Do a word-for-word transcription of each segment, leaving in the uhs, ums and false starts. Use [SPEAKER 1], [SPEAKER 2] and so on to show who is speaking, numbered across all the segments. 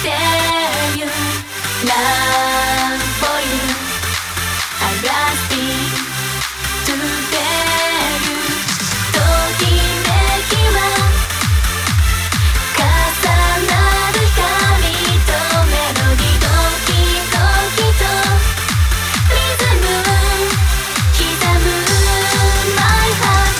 [SPEAKER 1] dare you love for you I lasting to dare you ときめきは重なる光とメロディドキドキとリズム刻む My heart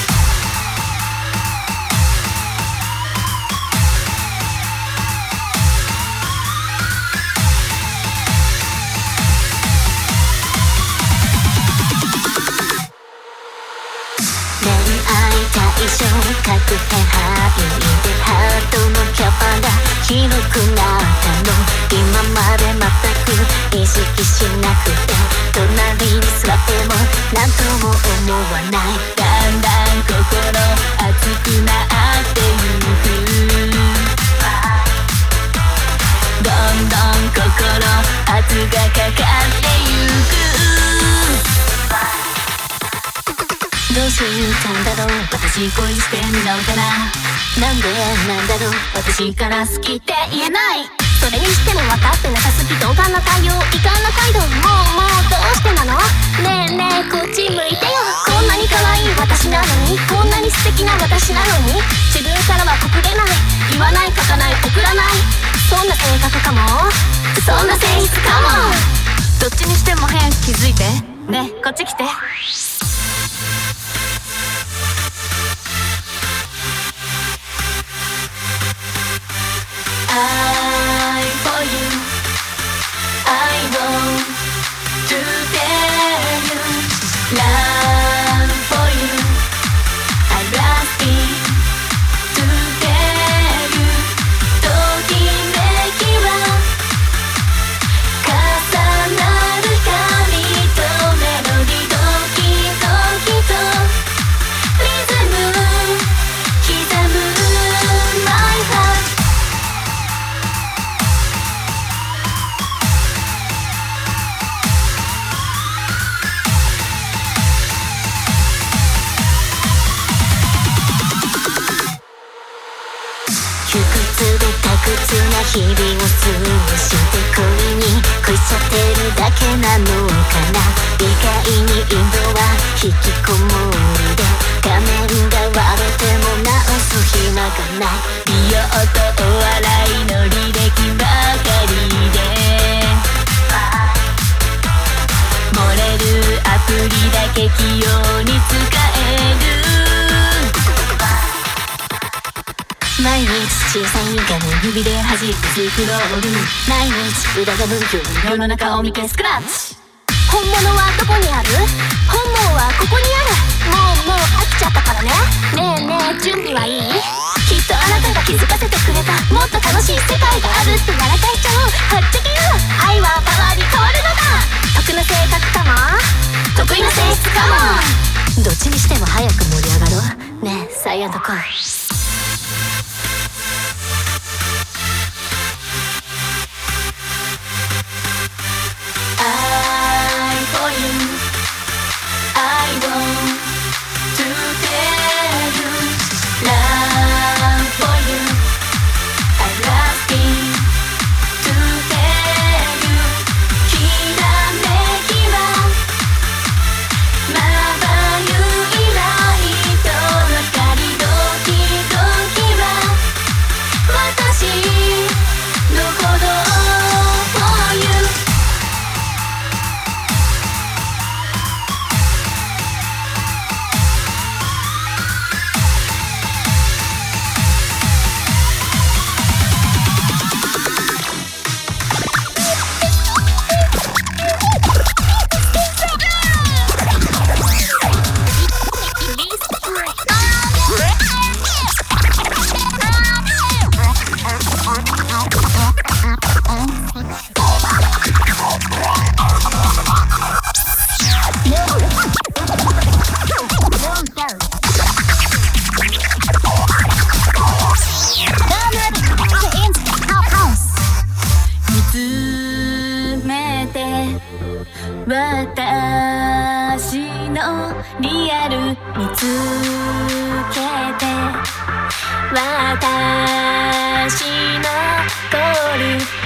[SPEAKER 1] 恋愛対象確変範囲でハートのキャパが広くなったの今まで全く意識しなくて隣に座っても何とも思わないだんだん心熱くなってゆくどんどん心圧がかかってゆくどうしたんだろう私恋してんのかななんでなんだろう私から好きって言えないそれにしても分かってなさすぎ動画の対応いかんな態度もうもうどうしてなのねえねえこっち向いてよこんなに可愛い私なのにこんなに素敵な私なのに自分からは告れない言わない書かない送らないそんな性格かもそんな性質かもどっちにしても早く気づいてねえこっち来てI for you I want to dare you love for you I lasting to dare you ときめきは重なる光とメロディドキドキとリズム刻む My heart窮屈で退屈な日々を過ごして恋に食いちゃってるだけなのかな意外にインドは引きこもりで画面が割れても直す暇がない美容とお笑いの履歴ばかりで漏れるアプリだけ器用に使える毎日小さい画面指で弾いてスクロール毎日裏が向く世の中を見てスクラッチ本物はどこにある本物はここにあるもうもう飽きちゃったからねねえねえ準備はいいきっとあなたが気づかせてくれたもっと楽しい世界があるってやらかいちゃおうはっちゃけよう愛はパワーに変わるのだ得な性格かも得意な性質かもどっちにしても早く盛り上がろうねえサイアンドコイI for you I want to dare you love for you I lasting to dare you きらめきはまばゆいライトの光ドキドキは私の鼓動 for you私のリアル見つけて私のゴール